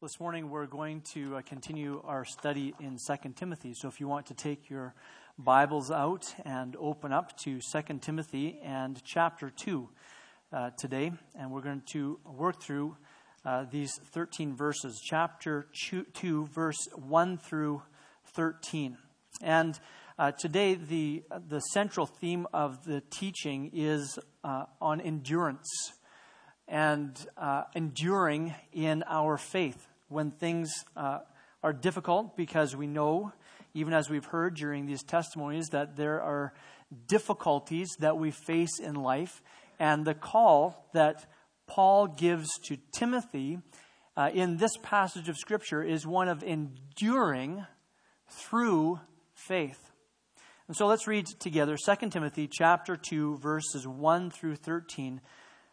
This morning we're going to continue our study in 2 Timothy. So if you want to take your Bibles out and open up to 2 Timothy and chapter 2 today. And we're going to work through these 13 verses. Chapter 2, verse 1 through 13. And today the central theme of the teaching is on endurance and enduring in our faith when things are difficult, because we know, even as we've heard during these testimonies, that there are difficulties that we face in life. And the call that Paul gives to Timothy in this passage of Scripture is one of enduring through faith. And so let's read together 2 Timothy chapter 2, verses 1 through 13. It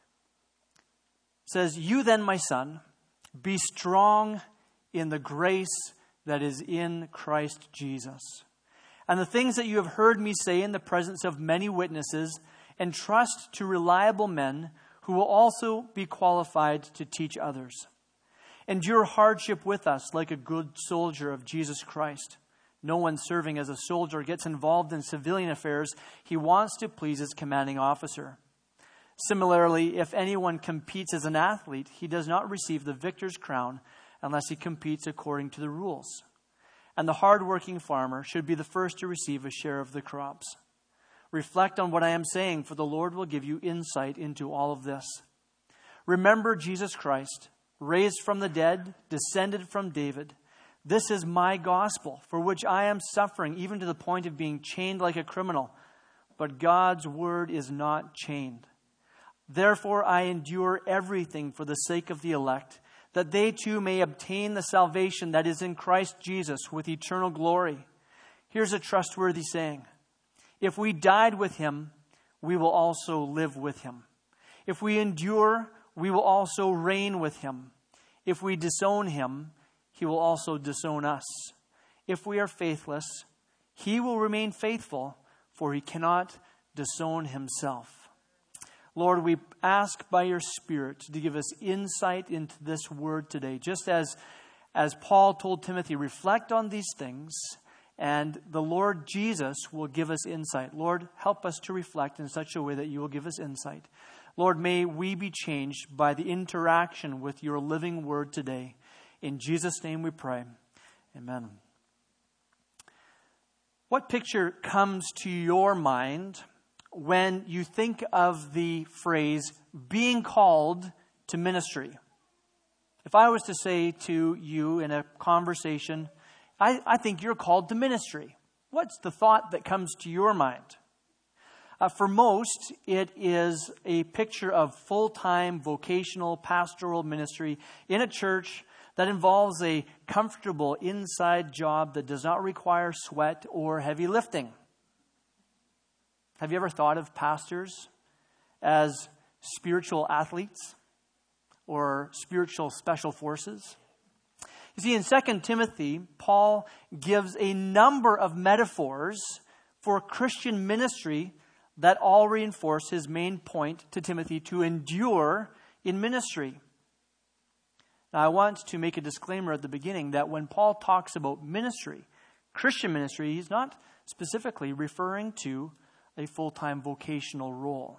says, "You then, my son, be strong in the grace that is in Christ Jesus. And the things that you have heard me say in the presence of many witnesses, entrust to reliable men who will also be qualified to teach others. Endure hardship with us like a good soldier of Jesus Christ. No one serving as a soldier gets involved in civilian affairs. He wants to please his commanding officer. Similarly, if anyone competes as an athlete, he does not receive the victor's crown unless he competes according to the rules. And the hard-working farmer should be the first to receive a share of the crops. Reflect on what I am saying, for the Lord will give you insight into all of this. Remember Jesus Christ, raised from the dead, descended from David. This is my gospel, for which I am suffering, even to the point of being chained like a criminal. But God's word is not chained. Therefore, I endure everything for the sake of the elect, that they too may obtain the salvation that is in Christ Jesus with eternal glory. Here's a trustworthy saying. If we died with him, we will also live with him. If we endure, we will also reign with him. If we disown him, he will also disown us. If we are faithless, he will remain faithful, for he cannot disown himself. Lord, we ask by your Spirit to give us insight into this word today. Just as Paul told Timothy, reflect on these things, and the Lord Jesus will give us insight. Lord, help us to reflect in such a way that you will give us insight. Lord, may we be changed by the interaction with your living word today. In Jesus' name we pray. Amen. What picture comes to your mind when you think of the phrase being called to ministry? If I was to say to you in a conversation, I think you're called to ministry, what's the thought that comes to your mind? For most, it is a picture of full-time vocational pastoral ministry in a church that involves a comfortable inside job that does not require sweat or heavy lifting. Have you ever thought of pastors as spiritual athletes or spiritual special forces? You see, in 2 Timothy, Paul gives a number of metaphors for Christian ministry that all reinforce his main point to Timothy to endure in ministry. Now, I want to make a disclaimer at the beginning that when Paul talks about ministry, Christian ministry, he's not specifically referring to a full-time vocational role.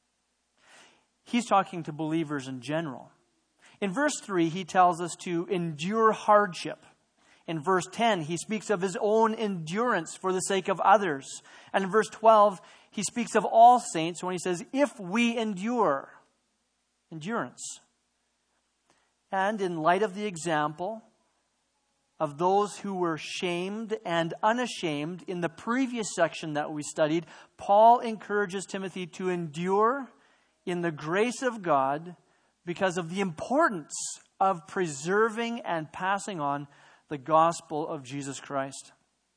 He's talking to believers in general. In verse 3, he tells us to endure hardship. In verse 10, he speaks of his own endurance for the sake of others. And in verse 12, he speaks of all saints when he says, if we endure, endurance. And in light of the example of those who were shamed and unashamed in the previous section that we studied, Paul encourages Timothy to endure in the grace of God because of the importance of preserving and passing on the gospel of Jesus Christ.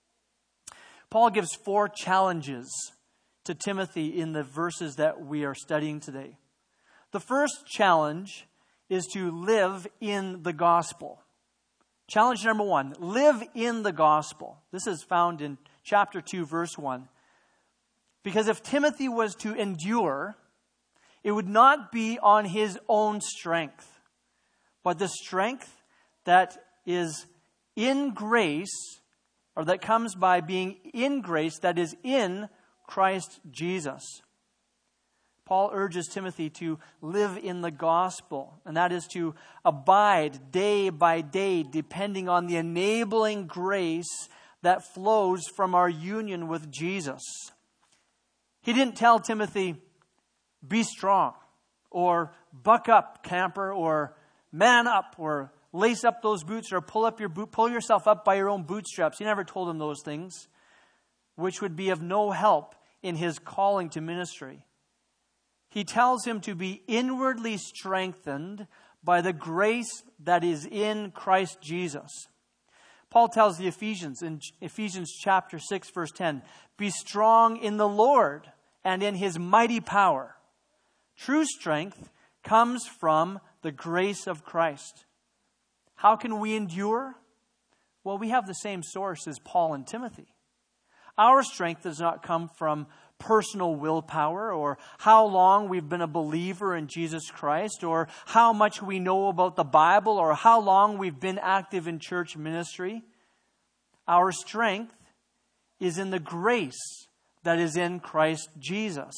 Paul gives 4 challenges to Timothy in the verses that we are studying today. The first challenge is to live in the gospel. Challenge number 1, live in the gospel. This is found in chapter 2, verse 1. Because if Timothy was to endure, it would not be on his own strength, but the strength that is in grace, or that comes by being in grace that is in Christ Jesus. Paul urges Timothy to live in the gospel, and that is to abide day by day, depending on the enabling grace that flows from our union with Jesus. He didn't tell Timothy, be strong, or buck up, camper, or man up, or lace up those boots, or pull yourself up by your own bootstraps. He never told him those things, which would be of no help in his calling to ministry. He tells him to be inwardly strengthened by the grace that is in Christ Jesus. Paul tells the Ephesians in Ephesians chapter 6, verse 10, be strong in the Lord and in his mighty power. True strength comes from the grace of Christ. How can we endure? Well, we have the same source as Paul and Timothy. Our strength does not come from personal willpower, or how long we've been a believer in Jesus Christ, or how much we know about the Bible, or how long we've been active in church ministry. Our strength is in the grace that is in Christ Jesus.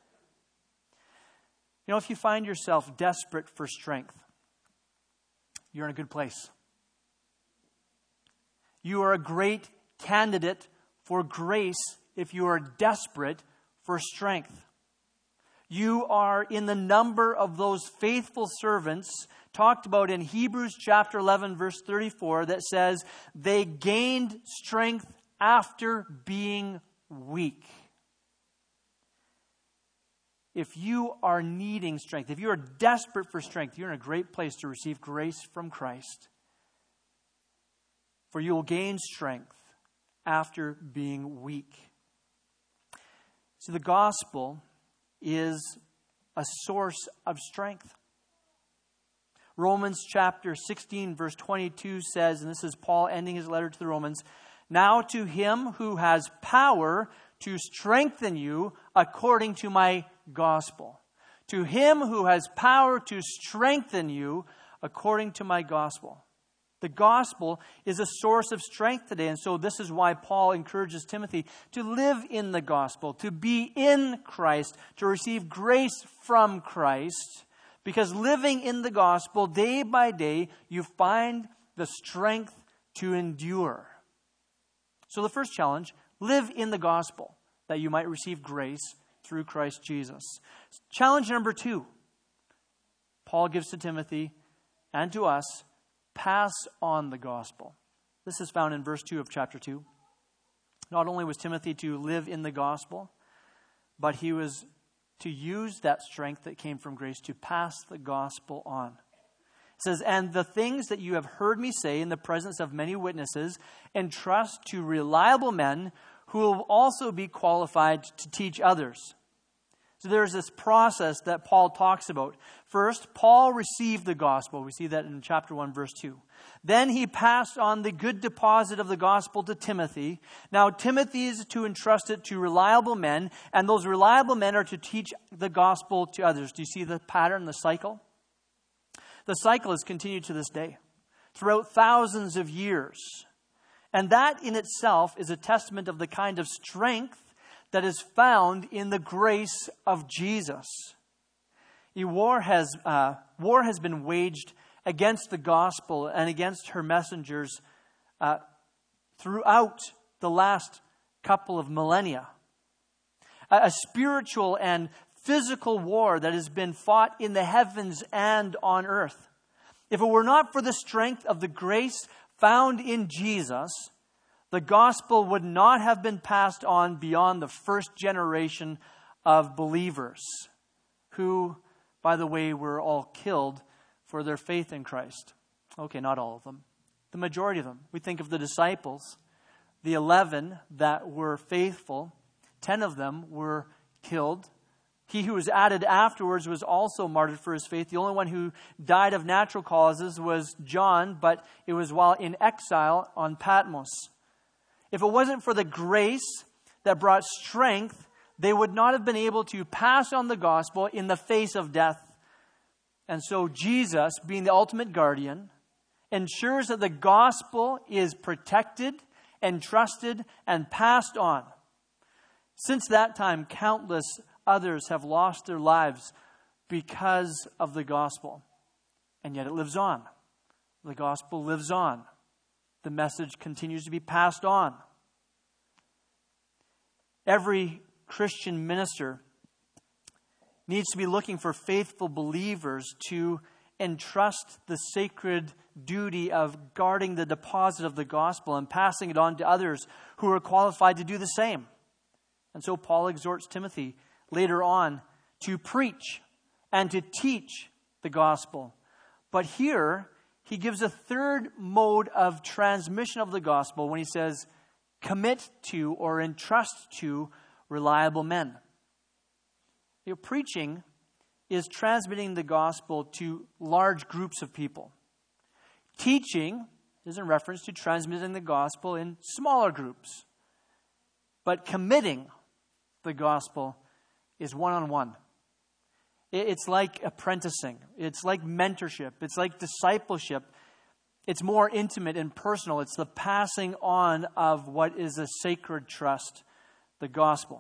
You know, if you find yourself desperate for strength, you're in a good place. You are a great candidate for grace if you are desperate for strength. You are in the number of those faithful servants talked about in Hebrews chapter 11, verse 34, that says, they gained strength after being weak. If you are needing strength, if you are desperate for strength, you're in a great place to receive grace from Christ. For you will gain strength after being weak. So the gospel is a source of strength. Romans chapter 16, verse 22 says, and this is Paul ending his letter to the Romans, now to him who has power to strengthen you according to my gospel. To him who has power to strengthen you according to my gospel. The gospel is a source of strength today. And so this is why Paul encourages Timothy to live in the gospel, to be in Christ, to receive grace from Christ. Because living in the gospel day by day, you find the strength to endure. So the first challenge, live in the gospel that you might receive grace through Christ Jesus. Challenge number 2, Paul gives to Timothy and to us, pass on the gospel. This is found in verse 2 of chapter 2. Not only was Timothy to live in the gospel, but he was to use that strength that came from grace to pass the gospel on. It says, and the things that you have heard me say in the presence of many witnesses, entrust to reliable men who will also be qualified to teach others. So there's this process that Paul talks about. First, Paul received the gospel. We see that in chapter 1, verse 2. Then he passed on the good deposit of the gospel to Timothy. Now Timothy is to entrust it to reliable men, and those reliable men are to teach the gospel to others. Do you see the pattern, the cycle? The cycle has continued to this day, throughout thousands of years. And that in itself is a testament of the kind of strength that is found in the grace of Jesus. War has been waged against the gospel and against her messengers throughout the last couple of millennia. A spiritual and physical war that has been fought in the heavens and on earth. If it were not for the strength of the grace found in Jesus, the gospel would not have been passed on beyond the first generation of believers, who, by the way, were all killed for their faith in Christ. Okay, not all of them. The majority of them. We think of the disciples, the 11 that were faithful, 10 of them were killed. He who was added afterwards was also martyred for his faith. The only one who died of natural causes was John, but it was while in exile on Patmos. If it wasn't for the grace that brought strength, they would not have been able to pass on the gospel in the face of death. And so Jesus, being the ultimate guardian ensures that the gospel is protected, entrusted, and passed on. Since that time, countless others have lost their lives because of the gospel. And yet it lives on. The gospel lives on. The message continues to be passed on. Every Christian minister needs to be looking for faithful believers to entrust the sacred duty of guarding the deposit of the gospel and passing it on to others who are qualified to do the same. And so Paul exhorts Timothy later on to preach and to teach the gospel. But here, he gives a third mode of transmission of the gospel when he says, commit to or entrust to reliable men. Preaching is transmitting the gospel to large groups of people. Teaching is in reference to transmitting the gospel in smaller groups. But committing the gospel is one-on-one. It's like apprenticing. It's like mentorship. It's like discipleship. It's more intimate and personal. It's the passing on of what is a sacred trust, the gospel.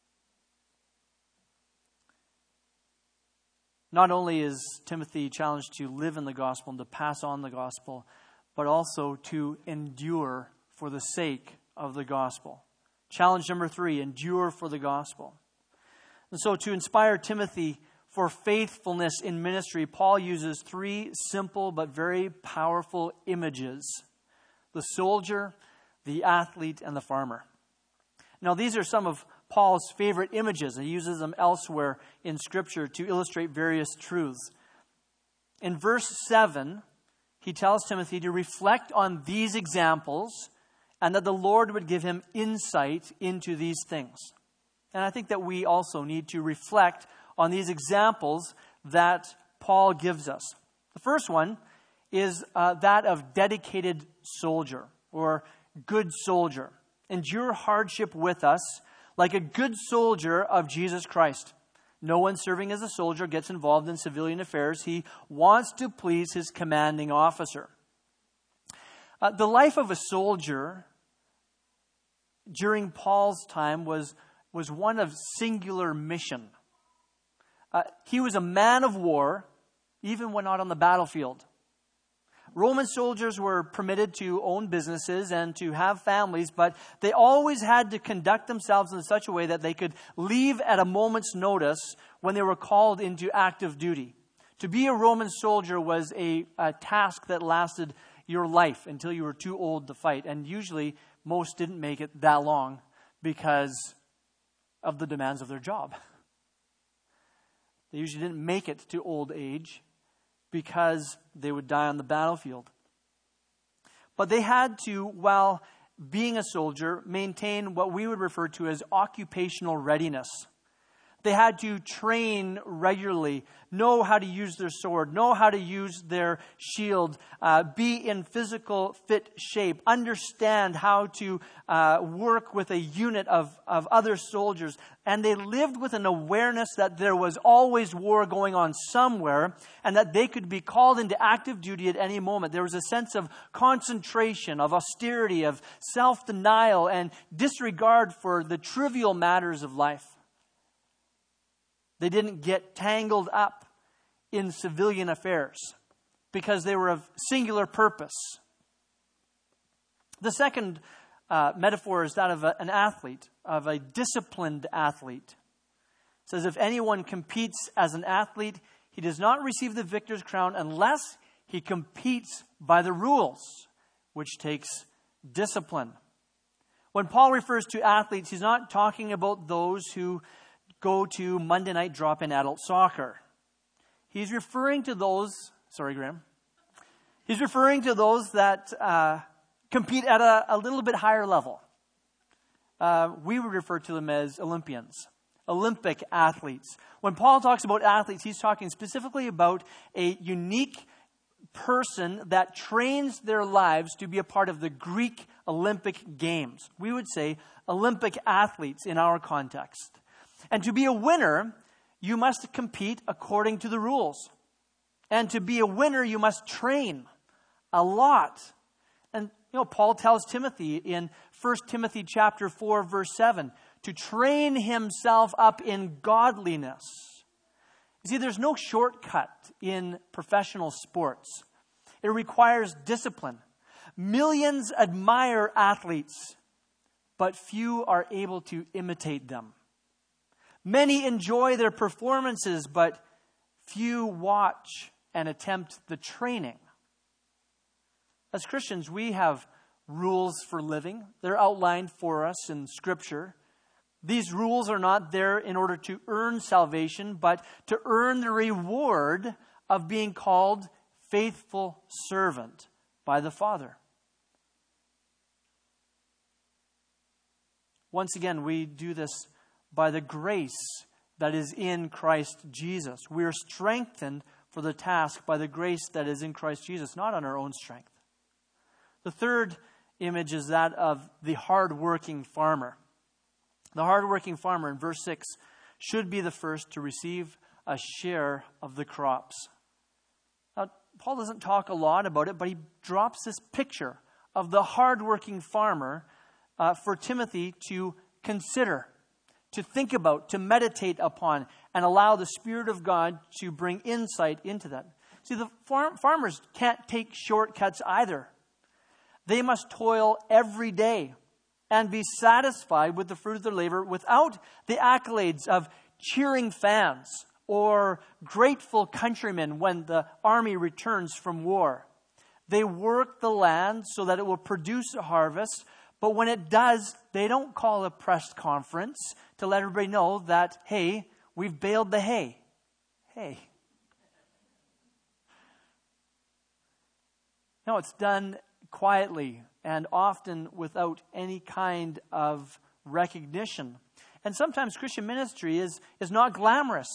Not only is Timothy challenged to live in the gospel and to pass on the gospel, but also to endure for the sake of the gospel. Challenge number 3, endure for the gospel. And so to inspire Timothy for faithfulness in ministry, Paul uses 3 simple but very powerful images: the soldier, the athlete, and the farmer. Now, these are some of Paul's favorite images, and he uses them elsewhere in Scripture to illustrate various truths. In verse 7, he tells Timothy to reflect on these examples and that the Lord would give him insight into these things. And I think that we also need to reflect on these examples that Paul gives us. The first one is that of dedicated soldier or good soldier. Endure hardship with us like a good soldier of Jesus Christ. No one serving as a soldier gets involved in civilian affairs. He wants to please his commanding officer. The life of a soldier during Paul's time was one of singular mission. He was a man of war, even when not on the battlefield. Roman soldiers were permitted to own businesses and to have families, but they always had to conduct themselves in such a way that they could leave at a moment's notice when they were called into active duty. To be a Roman soldier was a task that lasted your life until you were too old to fight. And usually, most didn't make it that long because of the demands of their job. They usually didn't make it to old age because they would die on the battlefield. But they had to, while being a soldier, maintain what we would refer to as occupational readiness. They had to train regularly, know how to use their sword, know how to use their shield, be in physical fit shape, understand how to work with a unit of other soldiers. And they lived with an awareness that there was always war going on somewhere and that they could be called into active duty at any moment. There was a sense of concentration, of austerity, of self-denial, and disregard for the trivial matters of life. They didn't get tangled up in civilian affairs because they were of singular purpose. The second metaphor is that of an athlete, of a disciplined athlete. It says, if anyone competes as an athlete, he does not receive the victor's crown unless he competes by the rules, which takes discipline. When Paul refers to athletes, he's not talking about those who go to Monday night drop-in adult soccer. He's referring to those, sorry, Graham. He's referring to those that compete at a little bit higher level. We would refer to them as Olympians, Olympic athletes. When Paul talks about athletes, he's talking specifically about a unique person that trains their lives to be a part of the Greek Olympic Games. We would say Olympic athletes in our context. And to be a winner, you must compete according to the rules. And to be a winner, you must train a lot. And, Paul tells Timothy in 1 Timothy chapter 4, verse 7, to train himself up in godliness. You see, there's no shortcut in professional sports. It requires discipline. Millions admire athletes, but few are able to imitate them. Many enjoy their performances, but few watch and attempt the training. As Christians, we have rules for living. They're outlined for us in Scripture. These rules are not there in order to earn salvation, but to earn the reward of being called faithful servant by the Father. Once again, we do this by the grace that is in Christ Jesus. We are strengthened for the task by the grace that is in Christ Jesus, not on our own strength. The third image is that of the hard-working farmer. The hard-working farmer in verse 6 should be the first to receive a share of the crops. Now, Paul doesn't talk a lot about it, but he drops this picture of the hard-working farmer for Timothy to consider, to think about, to meditate upon, and allow the Spirit of God to bring insight into that. See, the farmers can't take shortcuts either. They must toil every day and be satisfied with the fruit of their labor without the accolades of cheering fans or grateful countrymen when the army returns from war. They work the land so that it will produce a harvest, but when it does, they don't call a press conference to let everybody know that, hey, we've baled the hay. Hey. No, it's done quietly and often without any kind of recognition. And sometimes Christian ministry is not glamorous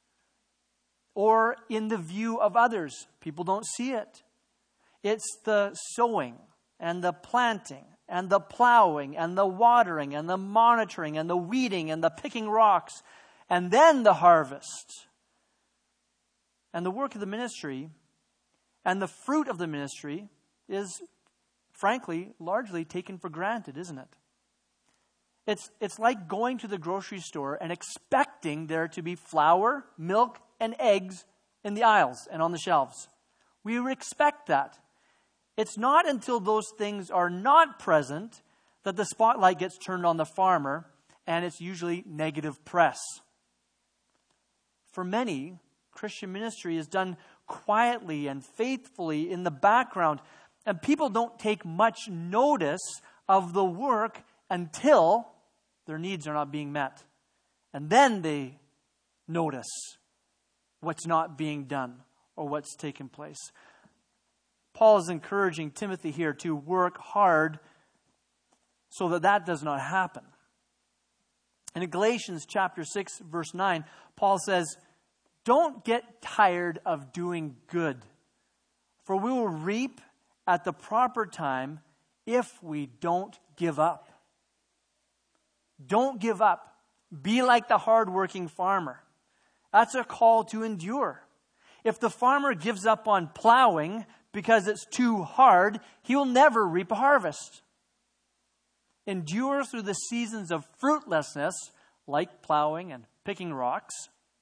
or in the view of others. People don't see it. It's the sowing and the planting and the plowing and the watering and the monitoring and the weeding and the picking rocks and then the harvest. And the work of the ministry and the fruit of the ministry is, frankly, largely taken for granted, isn't it? It's like going to the grocery store and expecting there to be flour, milk, and eggs in the aisles and on the shelves. We expect that. It's not until those things are not present that the spotlight gets turned on the farmer, and it's usually negative press. For many, Christian ministry is done quietly and faithfully in the background, and people don't take much notice of the work until their needs are not being met. And then they notice what's not being done or what's taken place. Paul is encouraging Timothy here to work hard so that does not happen. In Galatians chapter 6, verse 9, Paul says, "Don't get tired of doing good, for we will reap at the proper time if we don't give up." Don't give up. Be like the hardworking farmer. That's a call to endure. If the farmer gives up on plowing because it's too hard, he will never reap a harvest. Endure through the seasons of fruitlessness, like plowing and picking rocks,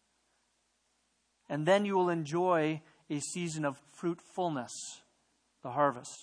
and then you will enjoy a season of fruitfulness, the harvest.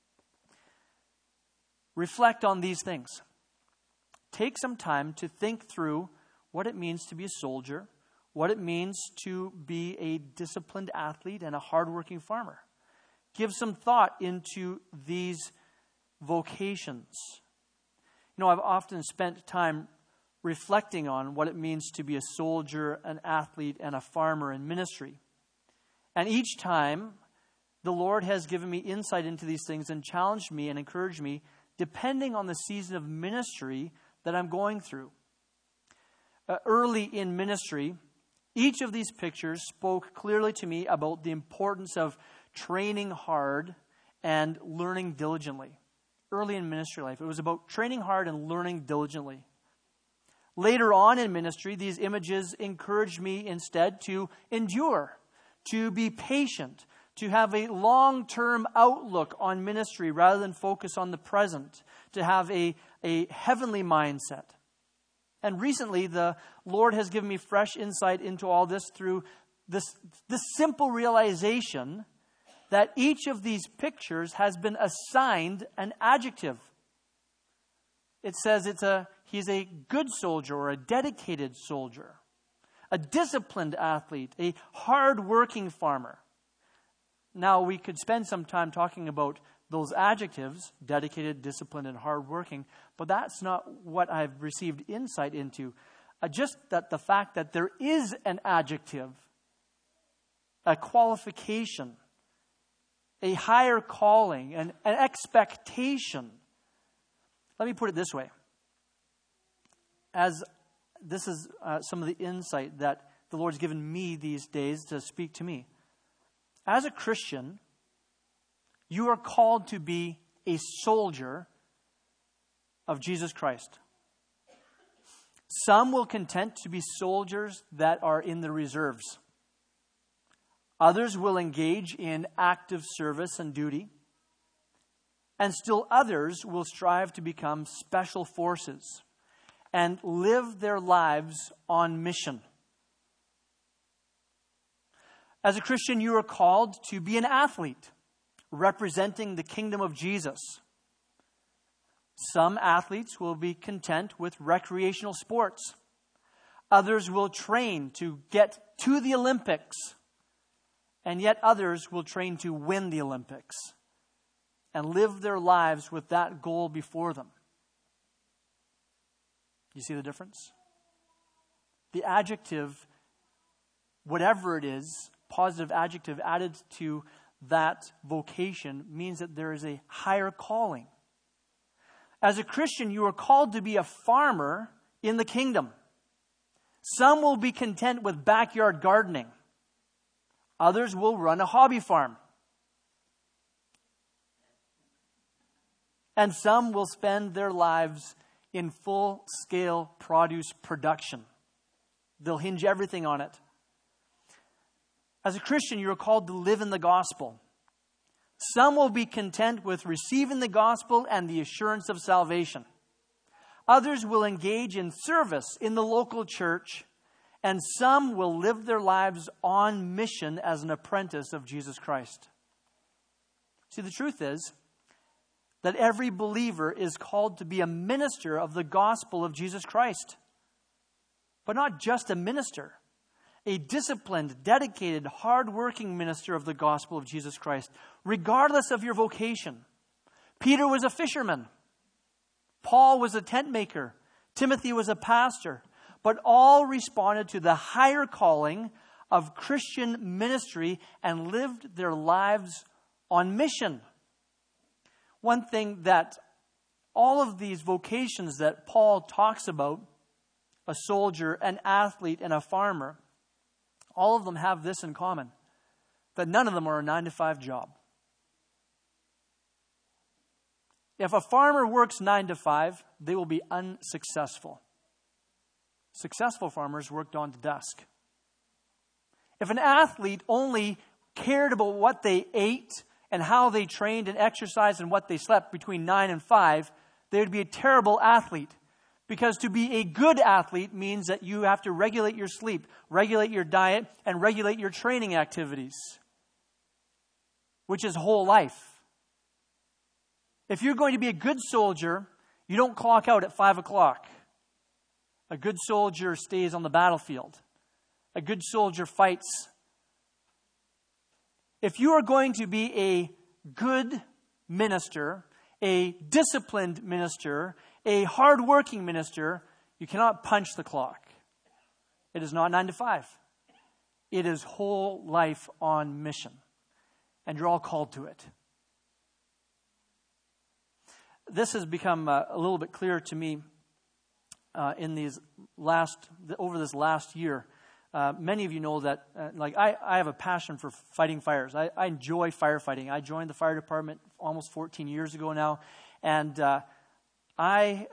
Reflect on these things. Take some time to think through what it means to be a soldier, what it means to be a disciplined athlete and a hardworking farmer. Give some thought into these vocations. I've often spent time reflecting on what it means to be a soldier, an athlete, and a farmer in ministry. And each time, the Lord has given me insight into these things and challenged me and encouraged me, depending on the season of ministry that I'm going through. Early in ministry, each of these pictures spoke clearly to me about the importance of training hard and learning diligently. Early in ministry life, it was about training hard and learning diligently. Later on in ministry, these images encouraged me instead to endure, to be patient, to have a long-term outlook on ministry rather than focus on the present, to have a heavenly mindset. And recently, the Lord has given me fresh insight into all this through this simple realization that each of these pictures has been assigned an adjective. It says he's a good soldier or a dedicated soldier, a disciplined athlete, a hard-working farmer. Now, we could spend some time talking about those adjectives, dedicated, disciplined, and hardworking, but that's not what I've received insight into. Just that the fact that there is an adjective, a qualification, a higher calling, an expectation. Let me put it this way. As this is some of the insight that the Lord's given me these days to speak to me. As a Christian, you are called to be a soldier of Jesus Christ. Some will content to be soldiers that are in the reserves. Others will engage in active service and duty. And still others will strive to become special forces and live their lives on mission. As a Christian, you are called to be an athlete, representing the kingdom of Jesus. Some athletes will be content with recreational sports. Others will train to get to the Olympics. And yet others will train to win the Olympics and live their lives with that goal before them. You see the difference? The adjective, whatever it is, positive adjective added to that vocation means that there is a higher calling. As a Christian, you are called to be a farmer in the kingdom. Some will be content with backyard gardening. Others will run a hobby farm. And some will spend their lives in full-scale produce production. They'll hinge everything on it. As a Christian, you are called to live in the gospel. Some will be content with receiving the gospel and the assurance of salvation. Others will engage in service in the local church, and some will live their lives on mission as an apprentice of Jesus Christ. See, the truth is that every believer is called to be a minister of the gospel of Jesus Christ. But not just a minister. A disciplined, dedicated, hard-working minister of the gospel of Jesus Christ, regardless of your vocation. Peter was a fisherman. Paul was a tent maker. Timothy was a pastor. But all responded to the higher calling of Christian ministry and lived their lives on mission. One thing that all of these vocations that Paul talks about, a soldier, an athlete, and a farmer, all of them have this in common, that none of them are a 9-to-5 job. If a farmer works 9 to 5, they will be unsuccessful. Successful farmers work dawn to dusk. If an athlete only cared about what they ate and how they trained and exercised and what they slept between 9 and 5, they would be a terrible athlete. Because to be a good athlete means that you have to regulate your sleep, regulate your diet, and regulate your training activities, which is whole life. If you're going to be a good soldier, you don't clock out at 5 o'clock. A good soldier stays on the battlefield. A good soldier fights. If you are going to be a good minister, a disciplined minister, a hard-working minister, you cannot punch the clock. It is not 9 to 5. It is whole life on mission. And you're all called to it. This has become a little bit clearer to me over this last year. Many of you know that I have a passion for fighting fires. I enjoy firefighting. I joined the fire department almost 14 years ago now. And I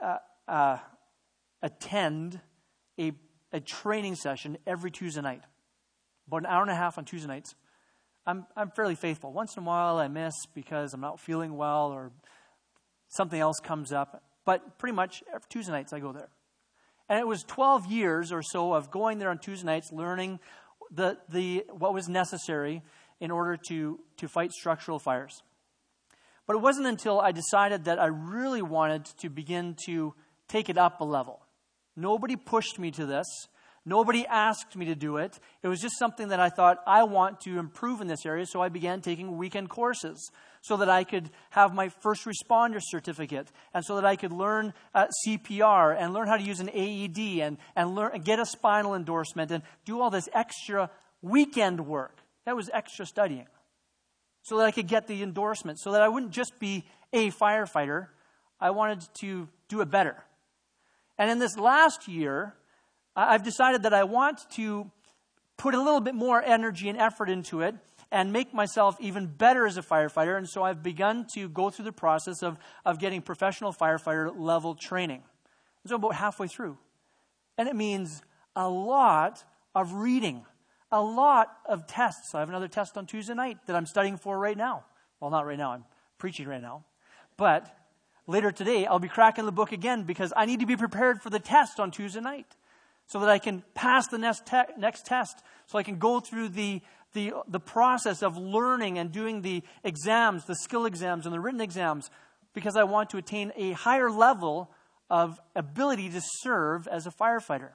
attend a training session every Tuesday night, about an hour and a half on Tuesday nights, I'm fairly faithful. Once in a while I miss because I'm not feeling well or something else comes up. But pretty much every Tuesday nights I go there. And it was 12 years or so of going there on Tuesday nights, learning what was necessary in order to fight structural fires. But it wasn't until I decided that I really wanted to begin to take it up a level. Nobody pushed me to this. Nobody asked me to do it. It was just something that I thought, I want to improve in this area, so I began taking weekend courses so that I could have my first responder certificate, and so that I could learn CPR and learn how to use an AED and get a spinal endorsement and do all this extra weekend work. That was extra studying so that I could get the endorsement, so that I wouldn't just be a firefighter. I wanted to do it better. And in this last year, I've decided that I want to put a little bit more energy and effort into it and make myself even better as a firefighter. And so I've begun to go through the process of getting professional firefighter level training. So I'm about halfway through. And it means a lot of reading, a lot of tests. I have another test on Tuesday night that I'm studying for right now. Well, not right now. I'm preaching right now. But later today, I'll be cracking the book again because I need to be prepared for the test on Tuesday night, so that I can pass the next test, so I can go through the process of learning and doing the exams, the skill exams and the written exams, because I want to attain a higher level of ability to serve as a firefighter.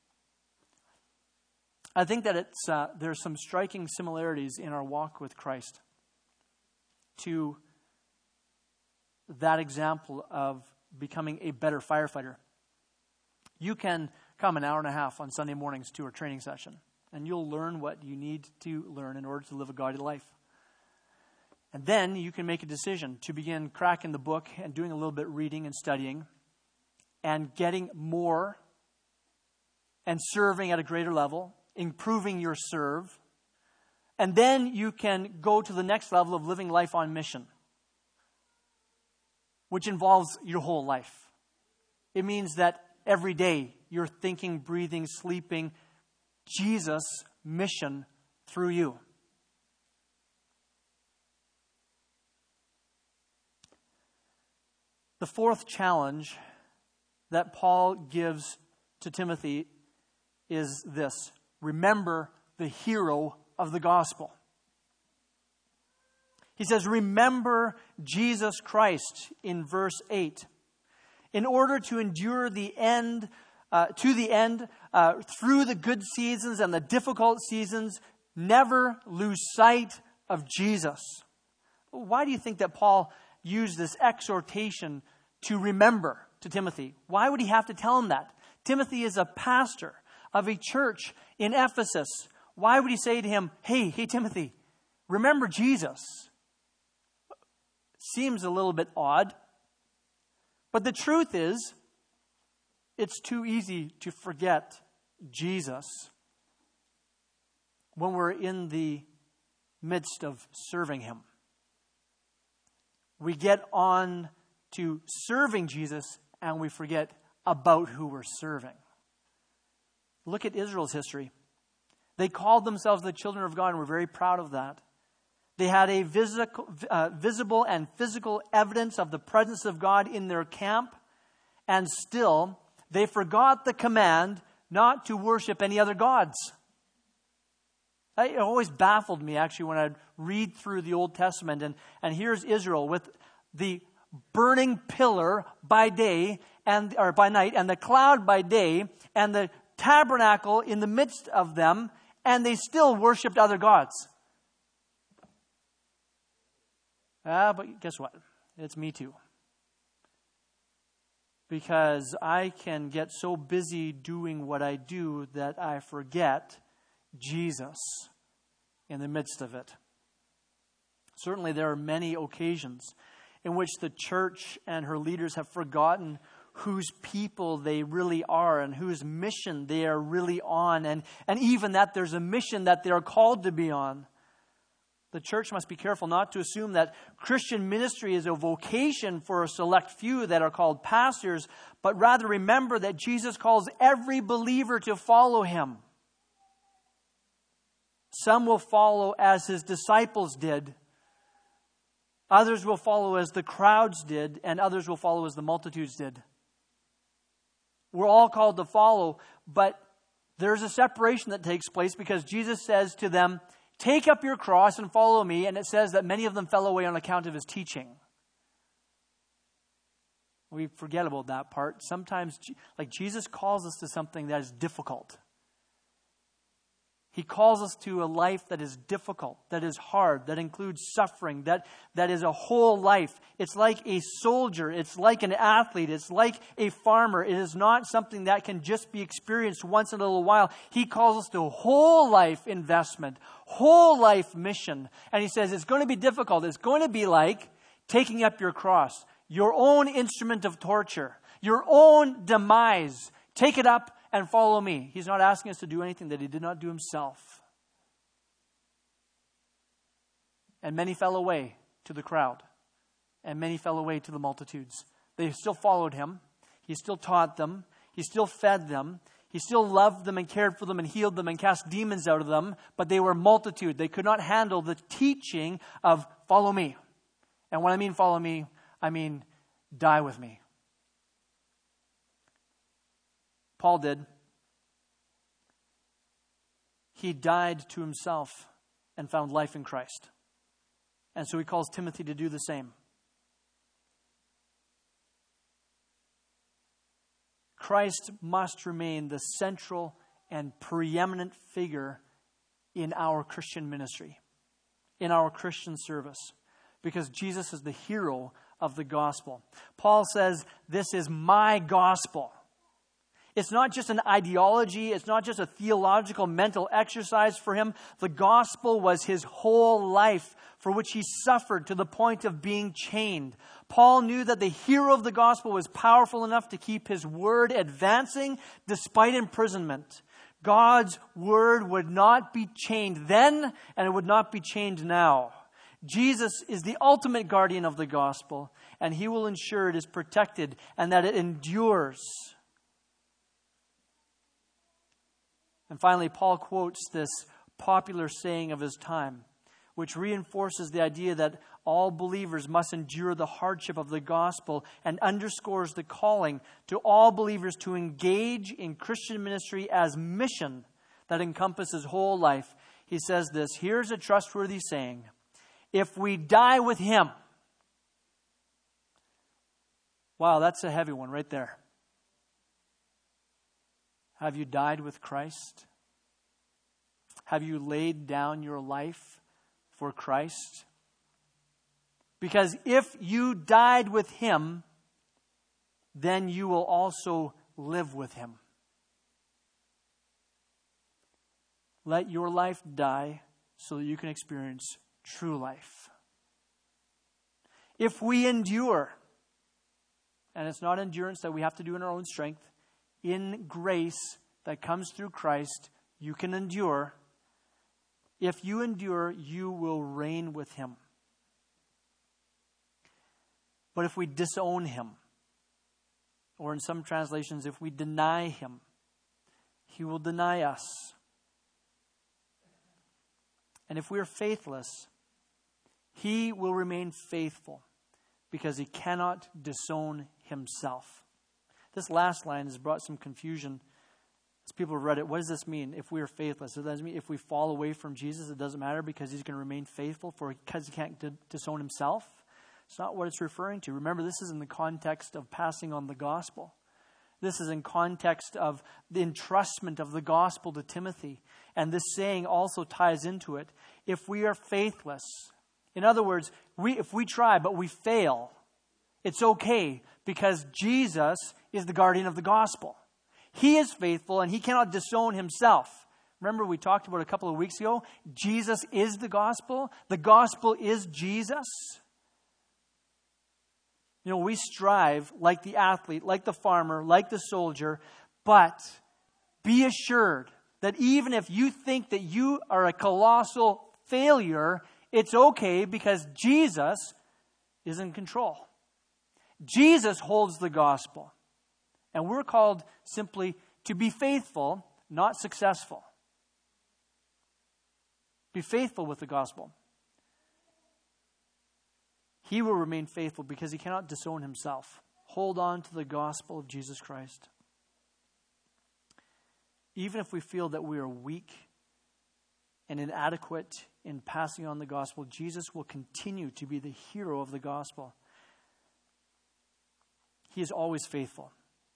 I think that there's some striking similarities in our walk with Christ to that example of becoming a better firefighter. You can come an hour and a half on Sunday mornings to a training session, and you'll learn what you need to learn in order to live a godly life. And then you can make a decision to begin cracking the book and doing a little bit reading and studying and getting more and serving at a greater level, improving your serve. And then you can go to the next level of living life on mission, which involves your whole life. It means that every day you're thinking, breathing, sleeping Jesus' mission through you. The fourth challenge that Paul gives to Timothy is this: remember the hero of the gospel. He says, remember Jesus Christ in verse 8. In order to endure the end, through the good seasons and the difficult seasons, never lose sight of Jesus. Why do you think that Paul used this exhortation to remember to Timothy? Why would he have to tell him that? Timothy is a pastor of a church in Ephesus. Why would he say to him, hey Timothy, remember Jesus? Seems a little bit odd. But the truth is, it's too easy to forget Jesus when we're in the midst of serving Him. We get on to serving Jesus and we forget about who we're serving. Look at Israel's history. They called themselves the children of God, and we're very proud of that. They had a visible and physical evidence of the presence of God in their camp, and still they forgot the command not to worship any other gods. It always baffled me, actually, when I'd read through the Old Testament, and here's Israel with the burning pillar by day or by night, and the cloud by day, and the tabernacle in the midst of them, and they still worshipped other gods. But guess what? It's me too. Because I can get so busy doing what I do that I forget Jesus in the midst of it. Certainly there are many occasions in which the church and her leaders have forgotten whose people they really are and whose mission they are really on, and even that there's a mission that they are called to be on. The church must be careful not to assume that Christian ministry is a vocation for a select few that are called pastors, but rather remember that Jesus calls every believer to follow Him. Some will follow as his disciples did. Others will follow as the crowds did, and others will follow as the multitudes did. We're all called to follow, but there's a separation that takes place because Jesus says to them, take up your cross and follow me. And it says that many of them fell away on account of his teaching. We forget about that part. Sometimes, like Jesus calls us to something that is difficult. He calls us to a life that is difficult, that is hard, that includes suffering, that is a whole life. It's like a soldier. It's like an athlete. It's like a farmer. It is not something that can just be experienced once in a little while. He calls us to a whole life investment, whole life mission. And he says it's going to be difficult. It's going to be like taking up your cross, your own instrument of torture, your own demise. Take it up and follow me. He's not asking us to do anything that he did not do himself. And many fell away to the crowd. And many fell away to the multitudes. They still followed him. He still taught them. He still fed them. He still loved them and cared for them and healed them and cast demons out of them. But they were multitude. They could not handle the teaching of follow me. And when I mean follow me, I mean die with me. Paul did. He died to himself and found life in Christ. And so he calls Timothy to do the same. Christ must remain the central and preeminent figure in our Christian ministry, in our Christian service, because Jesus is the hero of the gospel. Paul says, this is my gospel. It's not just an ideology. It's not just a theological mental exercise for him. The gospel was his whole life, for which he suffered to the point of being chained. Paul knew that the hero of the gospel was powerful enough to keep his word advancing despite imprisonment. God's word would not be chained then, and it would not be chained now. Jesus is the ultimate guardian of the gospel, and he will ensure it is protected and that it endures. And finally, Paul quotes this popular saying of his time, which reinforces the idea that all believers must endure the hardship of the gospel and underscores the calling to all believers to engage in Christian ministry as mission that encompasses whole life. He says this, here's a trustworthy saying, if we die with him. Wow, that's a heavy one right there. Have you died with Christ? Have you laid down your life for Christ? Because if you died with him, then you will also live with him. Let your life die so that you can experience true life. If we endure, and it's not endurance that we have to do in our own strength, in grace that comes through Christ, you can endure. If you endure, you will reign with him. But if we disown him, or in some translations, if we deny him, he will deny us. And if we are faithless, he will remain faithful because he cannot disown himself. This last line has brought some confusion as people have read it. What does this mean if we are faithless? Does that mean if we fall away from Jesus, it doesn't matter because he's going to remain faithful because he can't disown himself? It's not what it's referring to. Remember, this is in the context of passing on the gospel. This is in context of the entrustment of the gospel to Timothy. And this saying also ties into it. If we are faithless, in other words, if we try but we fail, it's okay because Jesus is the guardian of the gospel. He is faithful and he cannot disown himself. Remember we talked about a couple of weeks ago, Jesus is the gospel. The gospel is Jesus. You know, we strive like the athlete, like the farmer, like the soldier, but be assured that even if you think that you are a colossal failure, it's okay because Jesus is in control. Jesus holds the gospel. And we're called simply to be faithful, not successful. Be faithful with the gospel. He will remain faithful because he cannot disown himself. Hold on to the gospel of Jesus Christ. Even if we feel that we are weak and inadequate in passing on the gospel, Jesus will continue to be the hero of the gospel. He is always faithful.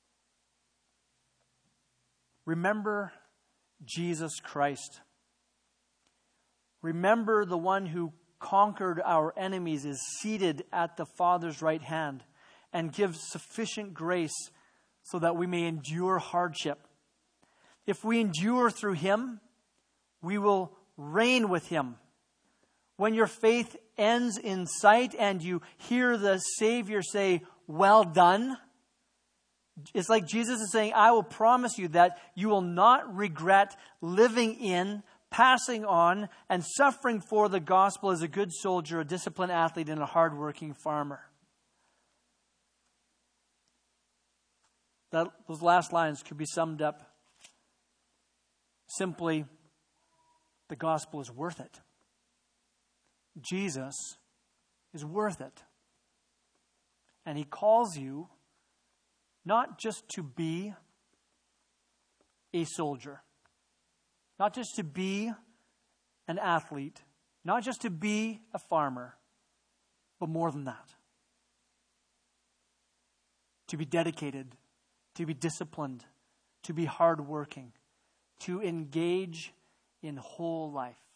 Remember Jesus Christ. Remember the one who conquered our enemies is seated at the Father's right hand and gives sufficient grace so that we may endure hardship. If we endure through him, we will reign with him. When your faith ends in sight and you hear the Savior say, "Well done," it's like Jesus is saying, I will promise you that you will not regret living in, passing on, and suffering for the gospel as a good soldier, a disciplined athlete, and a hardworking farmer. Those last lines could be summed up simply, the gospel is worth it. Jesus is worth it. And he calls you not just to be a soldier, not just to be an athlete, not just to be a farmer, but more than that. To be dedicated, to be disciplined, to be hardworking, to engage in whole life.